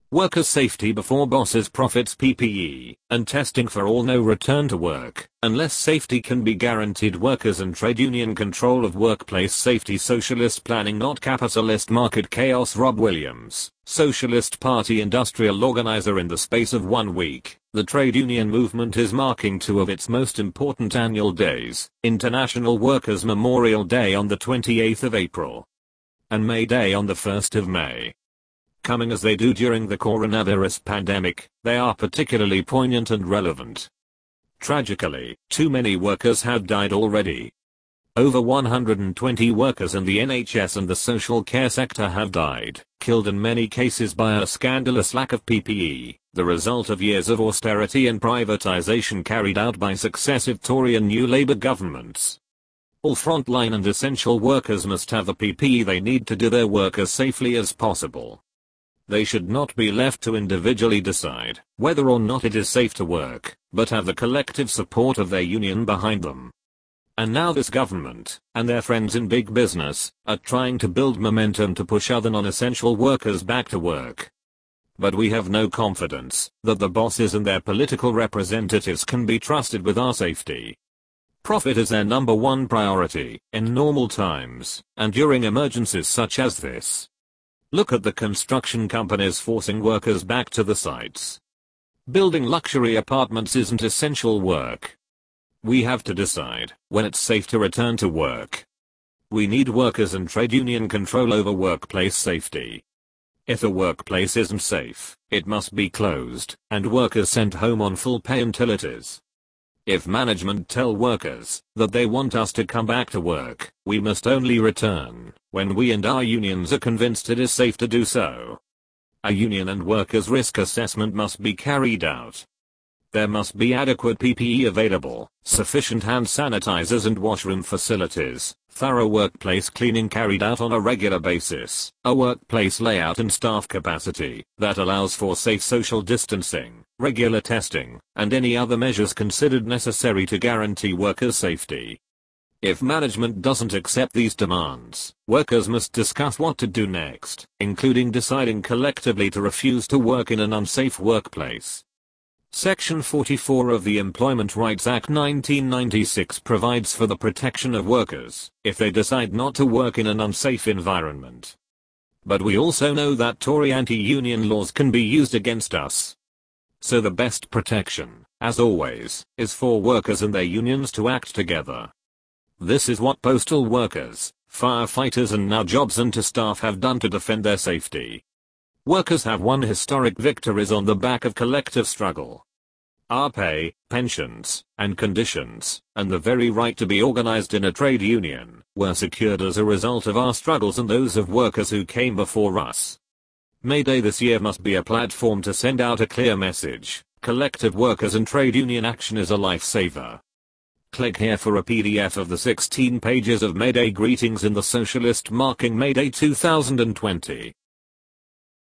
Workers' safety before bosses' profits PPE, and testing for all. No return to work unless safety can be guaranteed. Workers and trade union control of workplace safety. Socialist planning, not capitalist market chaos. Rob Williams, Socialist Party industrial organizer. In the space of 1 week, the trade union movement is marking two of its most important annual days: International Workers' Memorial Day on the 28th of April and May Day on the 1st of May. Coming as they do during the coronavirus pandemic, they are particularly poignant and relevant. Tragically, too many workers have died already. Over 120 workers in the NHS and the social care sector have died, killed in many cases by a scandalous lack of PPE, the result of years of austerity and privatization carried out by successive Tory and New Labour governments. All frontline and essential workers must have the PPE they need to do their work as safely as possible. They should not be left to individually decide whether or not it is safe to work, but have the collective support of their union behind them. And now this government, and their friends in big business, are trying to build momentum to push other non-essential workers back to work. But we have no confidence that the bosses and their political representatives can be trusted with our safety. Profit is their number one priority in normal times, and during emergencies such as this. Look at the construction companies forcing workers back to the sites. Building luxury apartments isn't essential work. We have to decide when it's safe to return to work. We need workers and trade union control over workplace safety. If a workplace isn't safe, it must be closed, and workers sent home on full pay until it is. If management tell workers that they want us to come back to work, we must only return when we and our unions are convinced it is safe to do so. A union and workers' risk assessment must be carried out. There must be adequate PPE available, sufficient hand sanitizers and washroom facilities, thorough workplace cleaning carried out on a regular basis, a workplace layout and staff capacity that allows for safe social distancing, regular testing, and any other measures considered necessary to guarantee workers' safety. If management doesn't accept these demands, workers must discuss what to do next, including deciding collectively to refuse to work in an unsafe workplace. Section 44 of the Employment Rights Act 1996 provides for the protection of workers if they decide not to work in an unsafe environment. But we also know that Tory anti-union laws can be used against us. So the best protection, as always, is for workers and their unions to act together. This is what postal workers, firefighters and now job center staff have done to defend their safety. Workers have won historic victories on the back of collective struggle. Our pay, pensions, and conditions, and the very right to be organized in a trade union, were secured as a result of our struggles and those of workers who came before us. May Day this year must be a platform to send out a clear message: collective workers and trade union action is a lifesaver. Click here for a PDF of the 16 pages of May Day greetings in the Socialist marking May Day 2020.